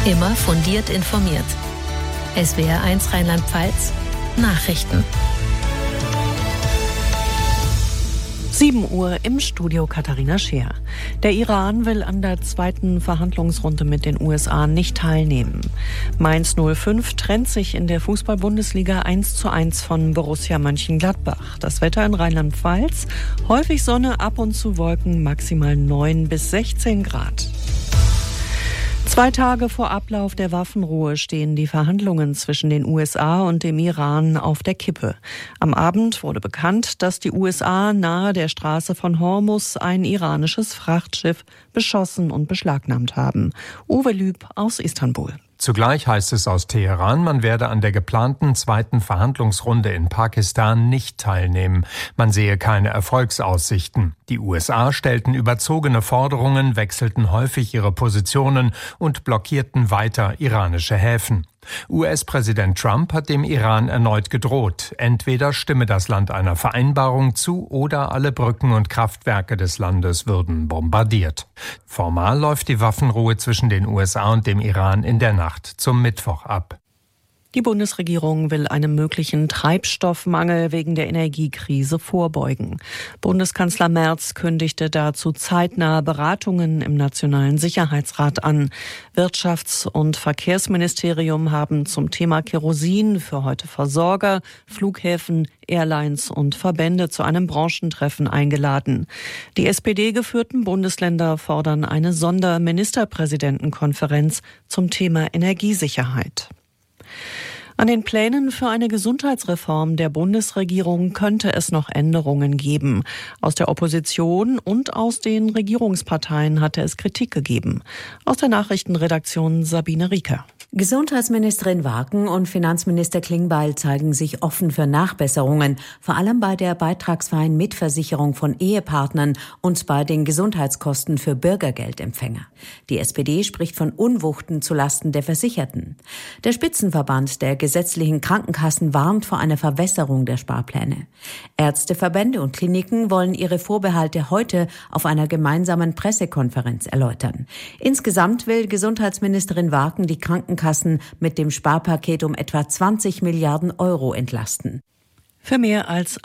Immer fundiert informiert. SWR1 Rheinland-Pfalz Nachrichten. 7 Uhr im Studio Katharina Scheer. Der Iran will an der zweiten Verhandlungsrunde mit den USA nicht teilnehmen. Mainz 05 trennt sich in der Fußball-Bundesliga 1:1 von Borussia Mönchengladbach. Das Wetter in Rheinland-Pfalz: häufig Sonne, ab und zu Wolken, maximal 9 bis 16 Grad. 2 Tage vor Ablauf der Waffenruhe stehen die Verhandlungen zwischen den USA und dem Iran auf der Kippe. Am Abend wurde bekannt, dass die USA nahe der Straße von Hormuz ein iranisches Frachtschiff beschossen und beschlagnahmt haben. Uwe Lüb aus Istanbul. Zugleich heißt es aus Teheran, man werde an der geplanten zweiten Verhandlungsrunde in Pakistan nicht teilnehmen. Man sehe keine Erfolgsaussichten. Die USA stellten überzogene Forderungen, wechselten häufig ihre Positionen und blockierten weiter iranische Häfen. US-Präsident Trump hat dem Iran erneut gedroht. Entweder stimme das Land einer Vereinbarung zu oder alle Brücken und Kraftwerke des Landes würden bombardiert. Formal läuft die Waffenruhe zwischen den USA und dem Iran in der Nacht zum Mittwoch ab. Die Bundesregierung will einem möglichen Treibstoffmangel wegen der Energiekrise vorbeugen. Bundeskanzler Merz kündigte dazu zeitnahe Beratungen im Nationalen Sicherheitsrat an. Wirtschafts- und Verkehrsministerium haben zum Thema Kerosin für heute Versorger, Flughäfen, Airlines und Verbände zu einem Branchentreffen eingeladen. Die SPD-geführten Bundesländer fordern eine Sonderministerpräsidentenkonferenz zum Thema Energiesicherheit. An den Plänen für eine Gesundheitsreform der Bundesregierung könnte es noch Änderungen geben. Aus der Opposition und aus den Regierungsparteien hatte es Kritik gegeben. Aus der Nachrichtenredaktion Sabine Rieker. Gesundheitsministerin Wagen und Finanzminister Klingbeil zeigen sich offen für Nachbesserungen, vor allem bei der beitragsfreien Mitversicherung von Ehepartnern und bei den Gesundheitskosten für Bürgergeldempfänger. Die SPD spricht von Unwuchten zulasten der Versicherten. Der Spitzenverband der gesetzlichen Krankenkassen warnt vor einer Verwässerung der Sparpläne. Ärzteverbände und Kliniken wollen ihre Vorbehalte heute auf einer gemeinsamen Pressekonferenz erläutern. Insgesamt will Gesundheitsministerin Wagen die Krankenkassen mit dem Sparpaket um etwa 20 Milliarden Euro entlasten. Für mehr als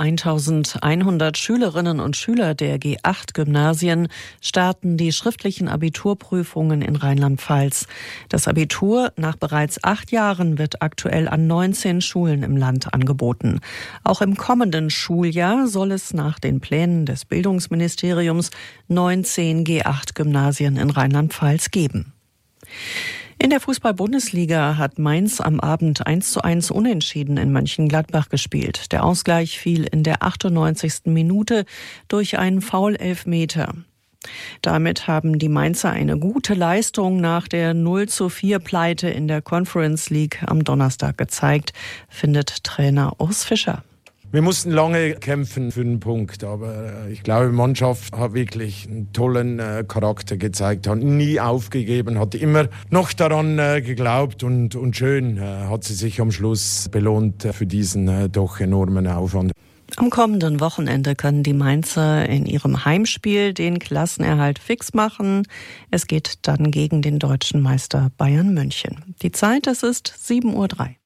1100 Schülerinnen und Schüler der G8-Gymnasien starten die schriftlichen Abiturprüfungen in Rheinland-Pfalz. Das Abitur nach bereits 8 Jahren wird aktuell an 19 Schulen im Land angeboten. Auch im kommenden Schuljahr soll es nach den Plänen des Bildungsministeriums 19 G8-Gymnasien in Rheinland-Pfalz geben. In der Fußball-Bundesliga hat Mainz am Abend 1:1 unentschieden in Mönchengladbach gespielt. Der Ausgleich fiel in der 98. Minute durch einen Foul-Elfmeter. Damit haben die Mainzer eine gute Leistung nach der 0:4 Pleite in der Conference League am Donnerstag gezeigt, findet Trainer Urs Fischer. Wir mussten lange kämpfen für den Punkt, aber ich glaube, die Mannschaft hat wirklich einen tollen Charakter gezeigt, hat nie aufgegeben, hat immer noch daran geglaubt und schön hat sie sich am Schluss belohnt für diesen doch enormen Aufwand. Am kommenden Wochenende können die Mainzer in ihrem Heimspiel den Klassenerhalt fix machen. Es geht dann gegen den deutschen Meister Bayern München. Die Zeit, es ist 7:03 Uhr.